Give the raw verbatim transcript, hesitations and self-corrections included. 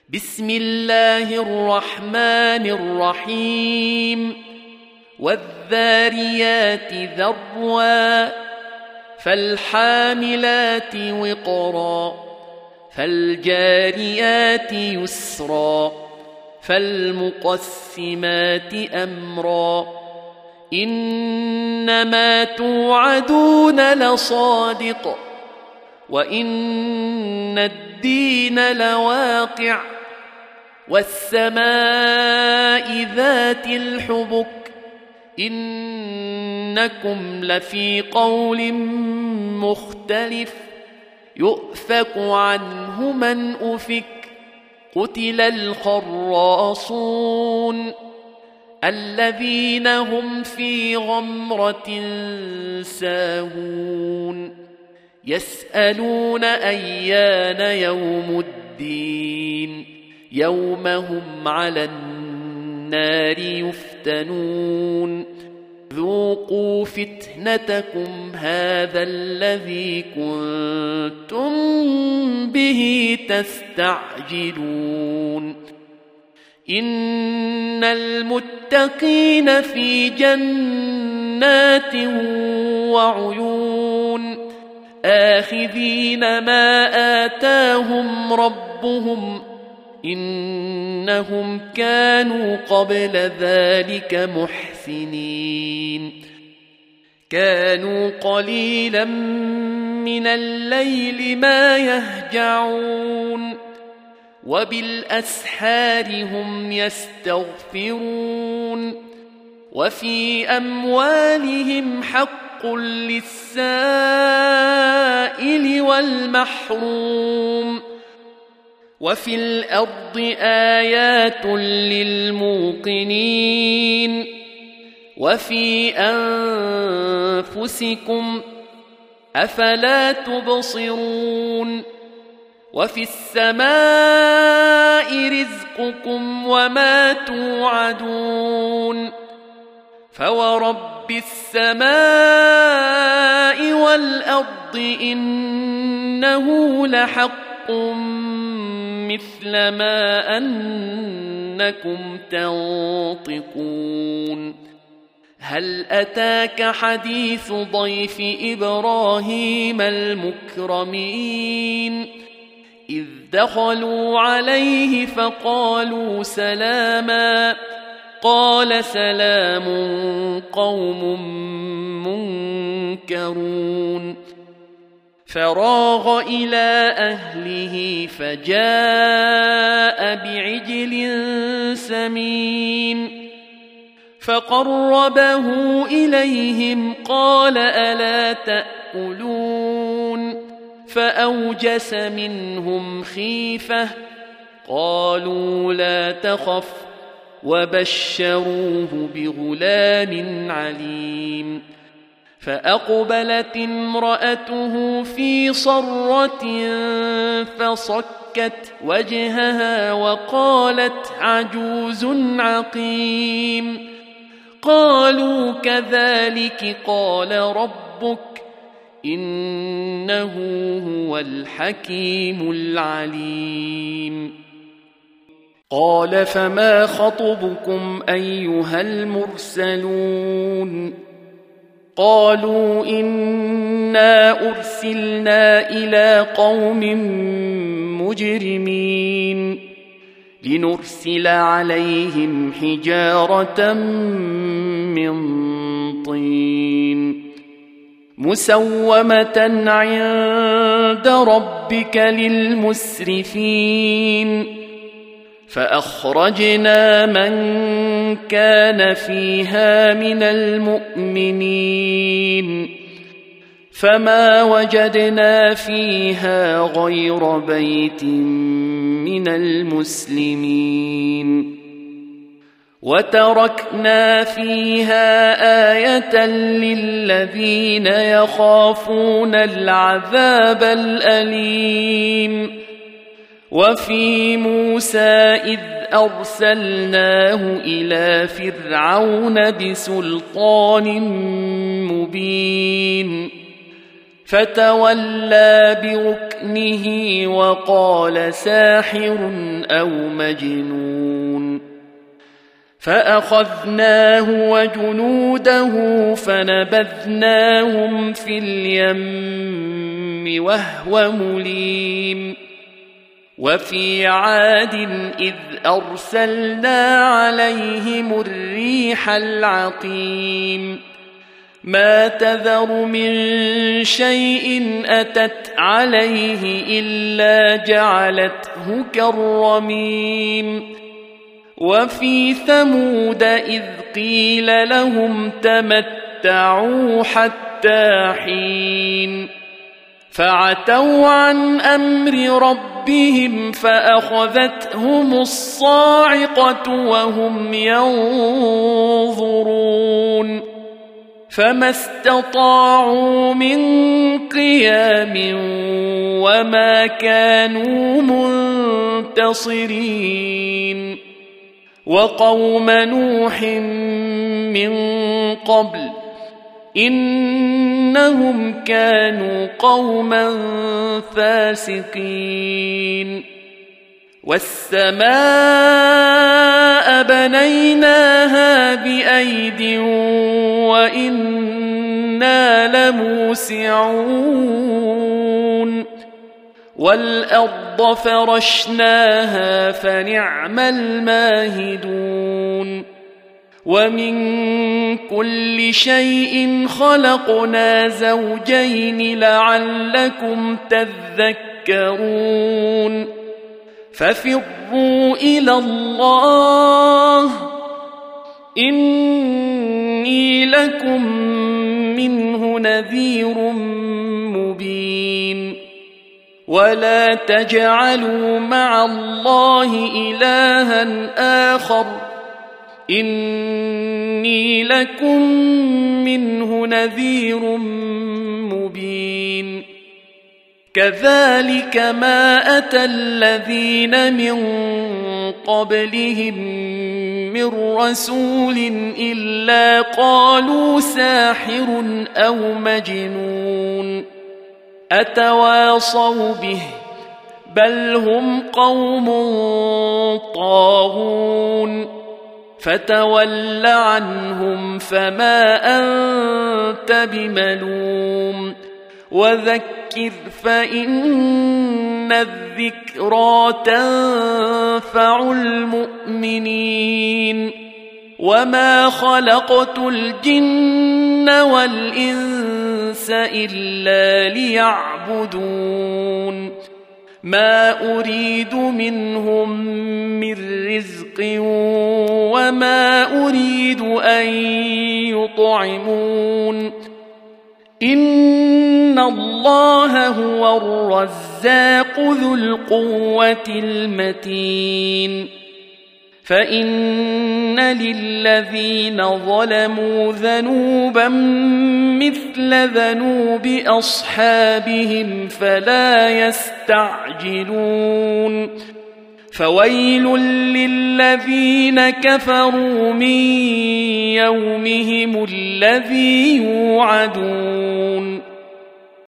بسم الله الرحمن الرحيم والذاريات ذروا فالحاملات وقرا فالجاريات يسرا فالمقسمات أمرا إنما توعدون لصادق وإن الدين لواقع والسماء ذات الحبك إنكم لفي قول مختلف يؤفك عنه من أفك قتل الخراصون الذين هم في غمرة ساهون يسألون أيان يوم الدين يوم هم على النار يفتنون ذوقوا فتنتكم هذا الذي كنتم به تستعجلون إن المتقين في جنات وعيون آخذين ما آتاهم ربهم إنهم كانوا قبل ذلك محسنين كانوا قليلا من الليل ما يهجعون وبالأسحار هم يستغفرون وفي أموالهم حق للسائل والمحروم وفي الأرض آيات للموقنين وفي أنفسكم أفلا تبصرون وفي السماء رزقكم وما توعدون فورب السماء والأرض إنه لحق مثل ما أنكم تنطقون هل أتاك حديث ضيف إبراهيم المكرمين إذ دخلوا عليه فقالوا سلاما قال سلام قوم منكرون فراغ إلى أهله فجاء بعجل سمين فقربه إليهم قال ألا تأكلون فأوجس منهم خيفة قالوا لا تخف وبشروه بغلام عليم فأقبلت امرأته في صرة فصكت وجهها وقالت عجوز عقيم قالوا كذلك قال ربك إنه هو الحكيم العليم قال فما خطبكم أيها المرسلون قالوا إنا أرسلنا إلى قوم مجرمين لنرسل عليهم حجارة من طين مسومة عند ربك للمسرفين فأخرجنا من كان فيها من المؤمنين فما وجدنا فيها غير بيت من المسلمين وتركنا فيها آية للذين يخافون العذاب الأليم وفي موسى إذ أرسلناه إلى فرعون بسلطان مبين فتولى بركنه وقال ساحر أو مجنون فأخذناه وجنوده فنبذناهم في اليم وهو مليم وفي عاد إذ أرسلنا عليهم الريح العقيم ما تذر من شيء أتت عليه إلا جعلته كالرميم وفي ثمود إذ قيل لهم تمتعوا حتى حين فعتوا عن أمر ربهم فأخذتهم الصاعقة وهم ينظرون فما استطاعوا من قيام وما كانوا منتصرين وقوم نوح من قبل إنهم كانوا قوما فاسقين والسماء بنيناها بأيد وإنا لموسعون والأرض فرشناها فنعم الماهدون ومن كل شيء خلقنا زوجين لعلكم تذكرون ففروا إلى الله إني لكم منه نذير مبين ولا تجعلوا مع الله إلها آخر إني لكم منه نذير مبين كذلك ما أتى الذين من قبلهم من رسول إلا قالوا ساحر أو مجنون أتواصوا به بل هم قوم طاغون فتول عنهم فما أنت بملوم وذكر فإن الذكرى تنفع المؤمنين وما خلقت الجن والإنس إلا ليعبدون ما أريد منهم من رزق وما أريد أن يطعمون إن الله هو الرزاق ذو القوة المتين فإن للذين ظلموا ذنوبا مثل ذنوب أصحابهم فلا يستعجلون فويل للذين كفروا من يومهم الذي يوعدون